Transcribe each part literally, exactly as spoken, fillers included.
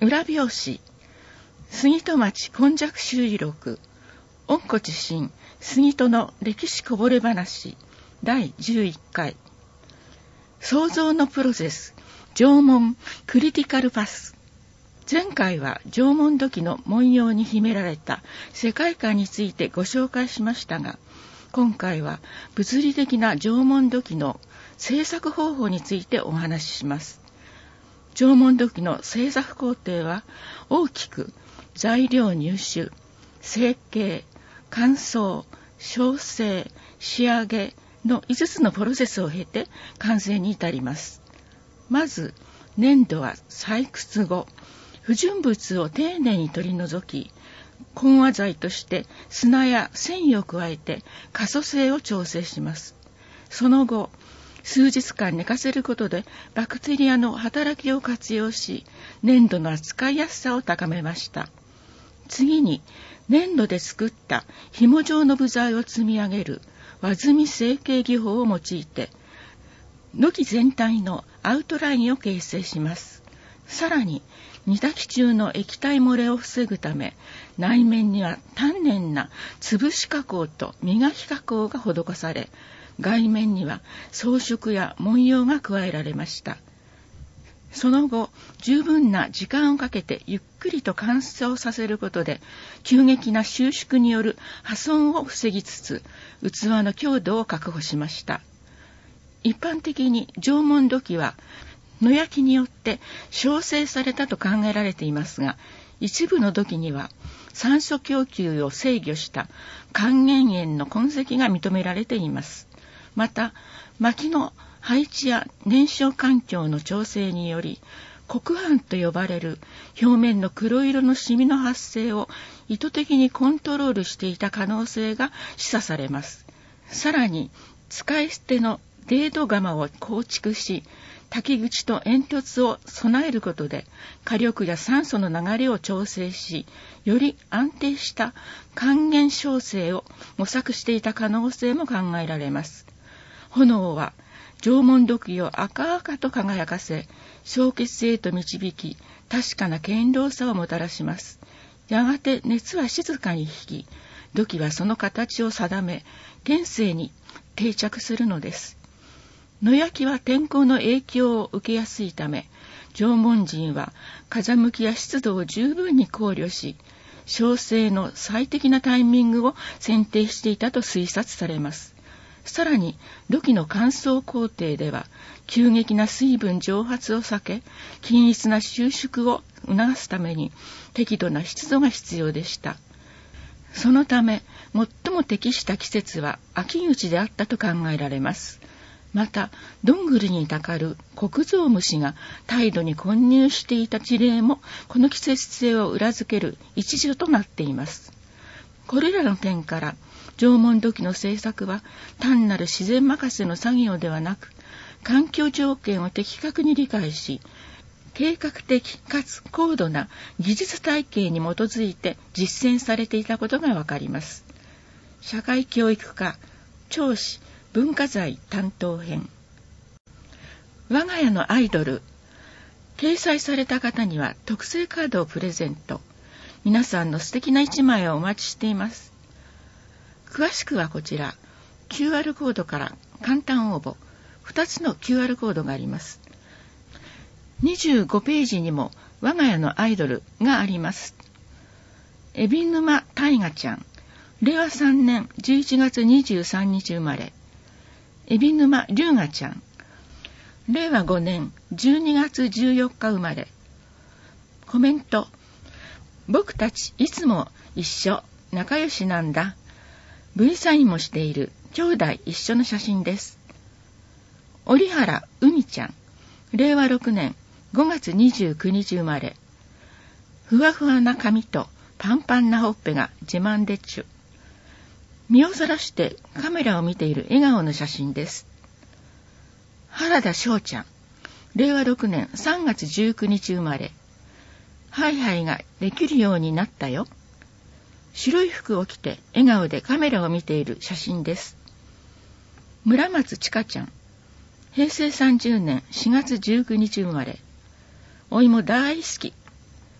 裏表紙、杉戸町今昔周囲録、温故知新、杉戸の歴史こぼれ話、だいじゅういっかい。創造のプロセス、縄文クリティカルパス。前回は縄文土器の文様に秘められた世界観についてご紹介しましたが、今回は物理的な縄文土器の製作方法についてお話しします。縄文土器の製作工程は大きく材料入手、成形、乾燥、焼成、仕上げのいつつのプロセスを経て完成に至ります。まず、粘土は採掘後、不純物を丁寧に取り除き、混和剤として砂や繊維を加えて可塑性を調整します。その後、数日間寝かせることでバクテリアの働きを活用し、粘土の扱いやすさを高めました。次に、粘土で作った紐状の部材を積み上げる輪積み成形技法を用いて、土器全体のアウトラインを形成します。さらに、煮炊き中の液体漏れを防ぐため、内面には丹念な潰し加工と磨き加工が施され、外面には装飾や文様が加えられました。その後、十分な時間をかけてゆっくりと乾燥させることで、急激な収縮による破損を防ぎつつ、器の強度を確保しました。一般的に縄文土器は、野焼きによって焼成されたと考えられていますが、一部の土器には酸素供給を制御した還元塩の痕跡が認められています。また、薪の配置や燃焼環境の調整により、黒斑と呼ばれる表面の黒色のシミの発生を意図的にコントロールしていた可能性が示唆されます。さらに、使い捨ての泥土釜を構築し、炊き口と煙突を備えることで火力や酸素の流れを調整し、より安定した還元焼成を模索していた可能性も考えられます。炎は縄文土器を赤々と輝かせ、焼結へと導き、確かな堅牢さをもたらします。やがて熱は静かに引き、土器はその形を定め、現世に定着するのです。野焼きは天候の影響を受けやすいため、縄文人は風向きや湿度を十分に考慮し、焼成の最適なタイミングを選定していたと推察されます。さらに、土器の乾燥工程では、急激な水分蒸発を避け、均一な収縮を促すために、適度な湿度が必要でした。そのため、最も適した季節は秋口であったと考えられます。また、どんぐりにたかるコクゾウムシが態度に混入していた事例も、この季節性を裏付ける一助となっています。これらの点から、縄文土器の製作は単なる自然任せの作業ではなく、環境条件を的確に理解し、計画的かつ高度な技術体系に基づいて実践されていたことがわかります。社会教育科、調子、文化財担当編。我が家のアイドル。掲載された方には特製カードをプレゼント。皆さんの素敵な一枚をお待ちしています。詳しくはこちら、キューアール コードから簡単応募。ふたつの キューアール コードがあります。にじゅうごページにも我が家のアイドルがあります。海老沼大河ちゃん。れいわさんねんじゅういちがつにじゅうさんにち生まれ。海老沼龍河ちゃん。れいわごねんじゅうにがつじゅうよっか生まれ。コメント。僕たちいつも一緒、仲良しなんだ。V サインもしている兄弟一緒の写真です。折原海ちゃん。れいわろくねんごがつにじゅうくにち生まれ。ふわふわな髪とパンパンなほっぺが自慢でっちゅ。身をそらしてカメラを見ている笑顔の写真です。原田翔ちゃん。れいわろくねんさんがつじゅうくにち生まれ。ハイハイができるようになったよ。白い服を着て笑顔でカメラを見ている写真です。村松千佳ちゃん。へいせいさんじゅうねんしがつじゅうくにち生まれ。お芋大好き。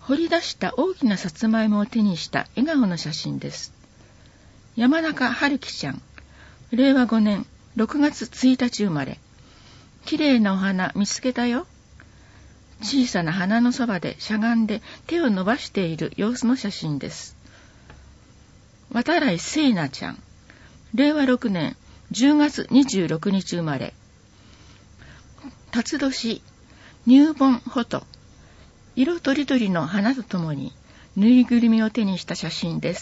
掘り出した大きなさつまいもを手にした笑顔の写真です。山中春樹ちゃん、れいわごねんろくがつついたち生まれ。きれいなお花見つけたよ。小さな花のそばでしゃがんで手を伸ばしている様子の写真です。渡来聖奈ちゃん、れいわろくねんじゅうがつにじゅうろくにち生まれ。辰年、入盆フォト。色とりどりの花とともにぬいぐるみを手にした写真です。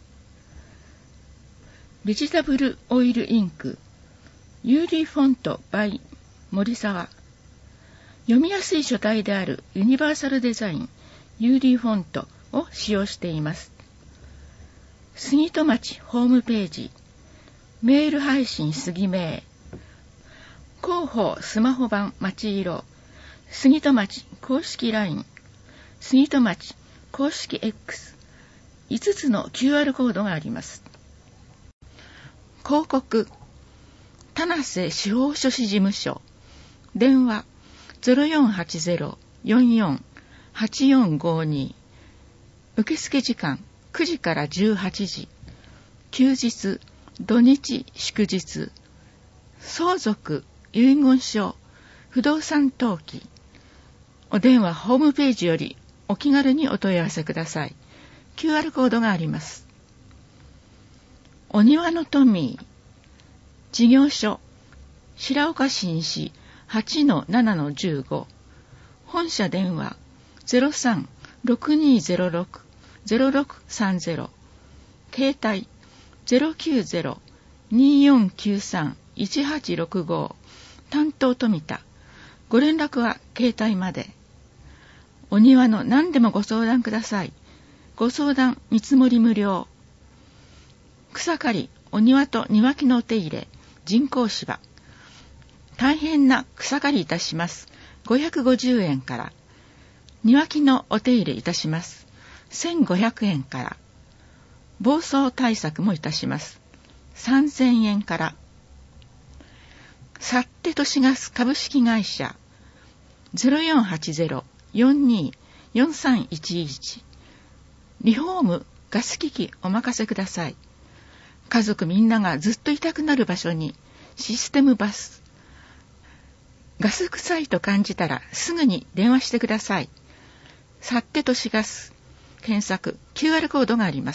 ベジタブルオイルインク、ユーリーフォント by 森沢。読みやすい書体であるユニバーサルデザイン ユーリーフォントを使用しています。杉戸町ホームページ、メール配信杉名、広報スマホ版町色、杉戸町公式 ライン、杉戸町公式 X、いつつの キューアール コードがあります。広告、田無司法書士事務所、電話 ゼロよんはちゼロ よんよん はちよんごに、受付時間くじからじゅうはちじ、休日、土日、祝日、相続、遺言書、不動産登記、お電話ホームページよりお気軽にお問い合わせください。キューアール コードがあります。お庭のトミー、事業所、白岡市西 はちのななのじゅうご、本社電話 ゼロさん ろくにゼロろく ゼロろくさんゼロ、携帯 ゼロきゅうゼロ によんきゅうさん いちはちろくご、担当富田、ご連絡は携帯まで。お庭の何でもご相談ください。ご相談見積もり無料。草刈り、お庭と庭木のお手入れ、人工芝。大変な草刈りいたします。ごひゃくごじゅうえんから。庭木のお手入れいたします。せんごひゃくえんから。暴走対策もいたします。さんぜんえんから。サッテ都市ガス株式会社 ゼロよんはちゼロ よんにー よんさんいちいち、リフォームガス機器お任せください。家族みんながずっといたくなる場所にシステムバス。ガス臭いと感じたらすぐに電話してください。サッテ都市ガス検索 キューアール コードがあります。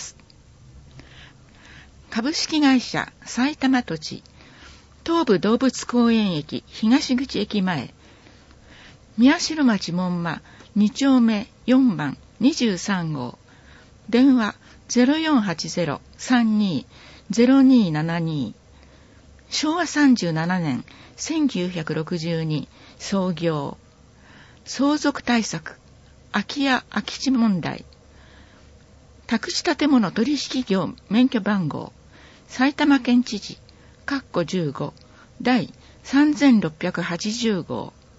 株式会社埼玉土地東武動物公園駅東口駅前、宮代町門馬に丁目よんばんにじゅうさんごう、電話 ゼロよんはちゼロ さんにー ゼロにーななに、しょうわさんじゅうななねんせんきゅうひゃくろくじゅうに創業。相続対策、空き家空き地問題、宅地建物取引業免許番号、埼玉県知事かっこじゅうごだいさんぜんろっぴゃくはちじゅうごう、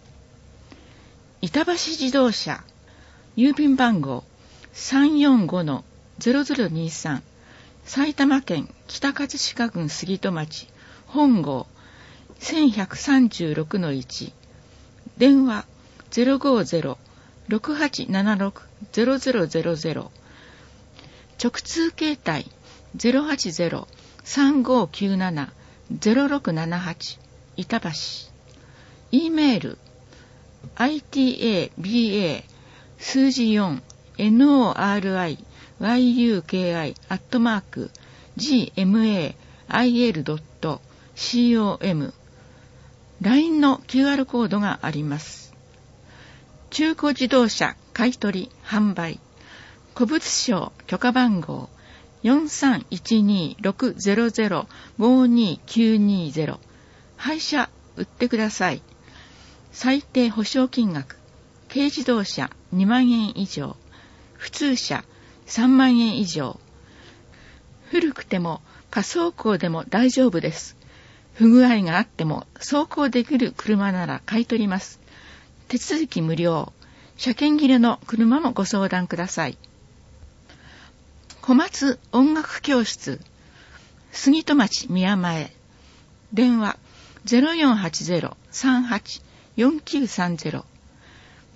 板橋自動車郵便番号 さんよんごのゼロゼロにさん、埼玉県北葛飾郡杉戸町本郷 せんひゃくさんじゅうろくのいち、電話 ゼロごゼロ ろくはちななろく ゼロゼロゼロゼロ、直通携帯 ゼロはちゼロ さんごきゅうなな ゼロろくななはち 板橋。 E メール アイティーエービーエー 数字よん ノーアールアイワイユーケーアイ アットマーク ジーエムエーアイエルドットコム、 ライン の キューアール コードがあります。中古自動車買取販売、古物商許可番号 よんさんいちにーろくゼロゼロ ごにーきゅうにーゼロ、廃車売ってください。最低保証金額、軽自動車にまんえん以上、普通車さんまんえん以上。古くても仮走行でも大丈夫です。不具合があっても走行できる車なら買い取ります。手続き無料。車検切れの車もご相談ください。小松音楽教室杉戸町宮前、電話 ゼロよんはちゼロ さんはち よんきゅうさんゼロ、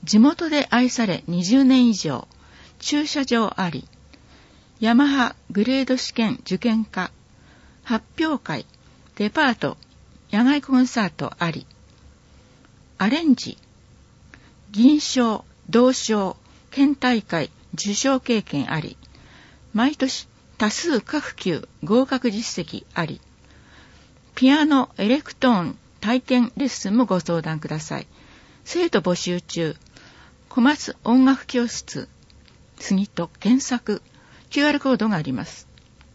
地元で愛されにじゅうねん以上、駐車場あり、ヤマハグレード試験受験科、発表会、デパート、野外コンサートあり、アレンジ、銀賞、銅賞、県大会受賞経験あり、毎年多数各級合格実績あり、ピアノ、エレクトーン体験レッスンもご相談ください。生徒募集中。小松音楽教室、杉戸検索、キューアール コードがあります。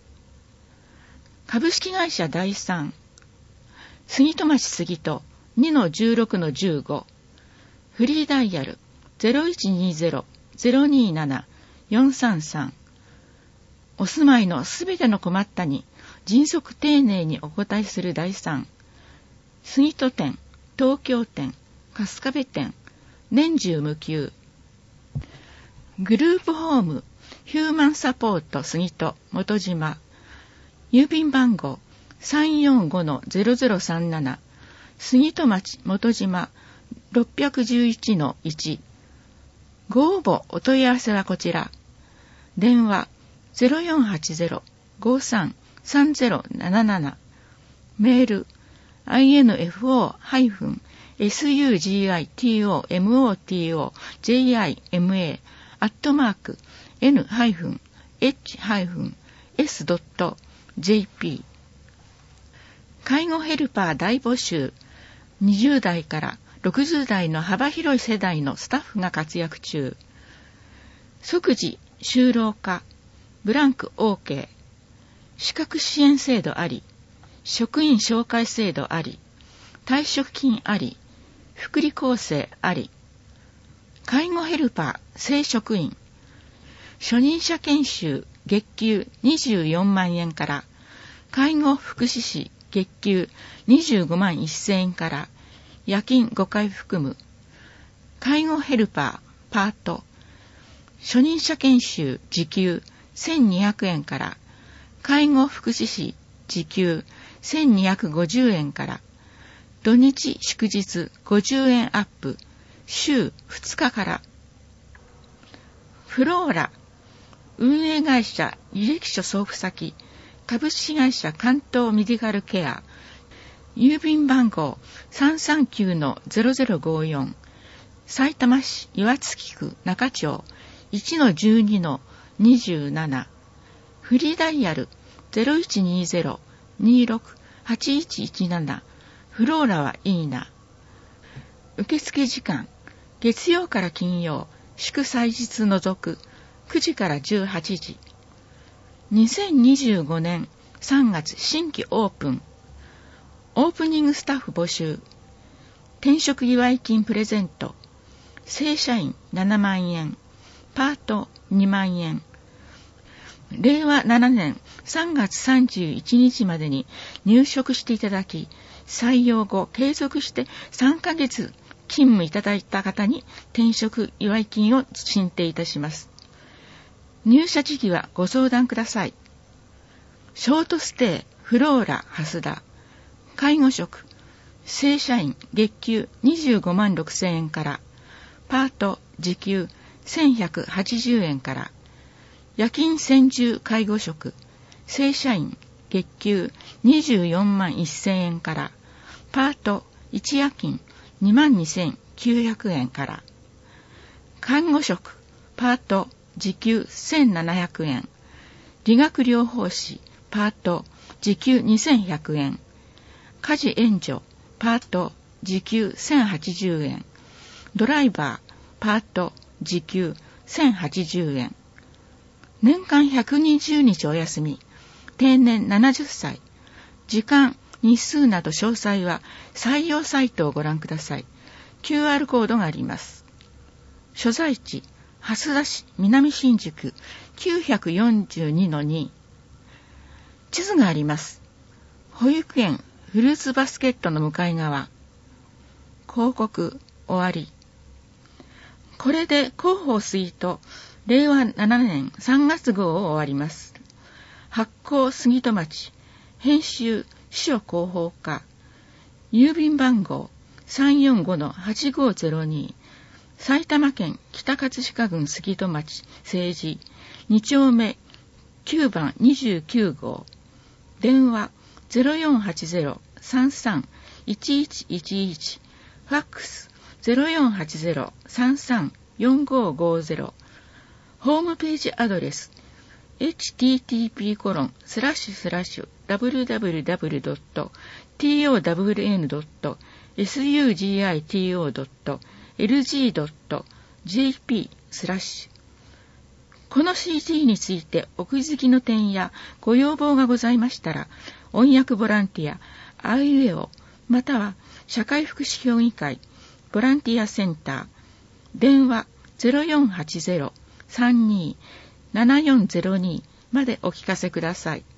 株式会社第三、杉戸町杉戸 にのじゅうろくのじゅうご、フリーダイヤル ゼロいちにゼロ ゼロになな よんさんさん、お住まいのすべての困ったに迅速丁寧にお答えする第三、杉戸店、東京店、春日部店、年中無休。グループホームヒューマンサポート杉戸元島、郵便番号 さんよんごのゼロゼロさんなな、杉戸町元島 ろっぴゃくじゅういちのいち。ご応募お問い合わせはこちら。電話 ゼロよんはちゼロ ごさん さんゼロなななな、メール アイエヌエフオー エスユージーアイティーオーエムオーティーオージェイアイエムエー アットマーク エヌエイチエスドットジェーピー。 介護ヘルパー大募集。にじゅう代からろくじゅう代の幅広い世代のスタッフが活躍中。即時就労化、ブランク オーケー、資格支援制度あり、職員紹介制度あり、退職金あり、福利厚生あり、介護ヘルパー正職員、初任者研修月給にじゅうよんまんえんから、介護福祉士月給にじゅうごまんせんえんから、夜勤ごかい含む、介護ヘルパーパート、初任者研修時給せんにひゃくえんから、介護福祉士時給せんにひゃくごじゅうえんから、土日祝日ごじゅうえんアップ、週ふつかから。フローラ、運営会社履歴書送付先、株式会社関東メディカルケア、郵便番号 さんさんきゅうのゼロゼロごよん、さいたま市岩槻区中町 いちのじゅうにのにじゅうなな、フリーダイヤル ゼロいちにゼロ にろく はちいちいちなな、フローラはいいな。受付時間、月曜から金曜、祝祭日除くくじからじゅうはちじ。にせんにじゅうごねんさんがつ新規オープン。オープニングスタッフ募集。転職祝い金プレゼント。正社員ななまんえん。パートにまんえん。れいわななねんさんがつさんじゅういちにちまでに入職していただき、採用後継続してさんかげつ勤務いただいた方に転職祝い金を進呈いたします。入社時期はご相談ください。ショートステイフローラ蓮田、介護職正社員月給にじゅうごまんろくせんえんから、パート時給せんひゃくはちじゅうえんから、夜勤専従介護職正社員月給にじゅうよんまんせんえんから、パートいち夜勤にまんにせんきゅうひゃくえんから、看護職パート時給せんななひゃくえん、理学療法士パート時給にせんひゃくえん、家事援助パート時給せんはちじゅうえん、ドライバーパート時給せんはちじゅうえん、年間ひゃくにじゅうにちお休み、定年ななじゅっさい、時間、日数など詳細は採用サイトをご覧ください。キューアール コードがあります。所在地、蓮田市南新宿 きゅうひゃくよんじゅうにのに。地図があります。保育園フルーツバスケットの向かい側。広告終わり。これで広報スイートれいわななねんさんがつ号を終わります。発行杉戸町、編集司書広報課、郵便番号 さんよんごのはちごゼロに、 埼玉県北葛飾郡杉戸町政治に丁目きゅうばんにじゅうきゅうごう、電話 ゼロよんはちゼロ さんさん いちいちいちいち、ファックス ゼロよんはちゼロ さんさん よんごごゼロ、ホームページアドレス エイチティーティーピーコロンスラッシュスラッシュダブリューダブリューダブリュードットトワンドットスグジトドットエルジードットジェーピー スラッシュ。この シーディー についてお気づきの点やご要望がございましたら、音訳ボランティア、あいうえお、または社会福祉協議会、ボランティアセンター、電話 ゼロよんはちゼロ さんにー ななよんゼロに までお聞かせください。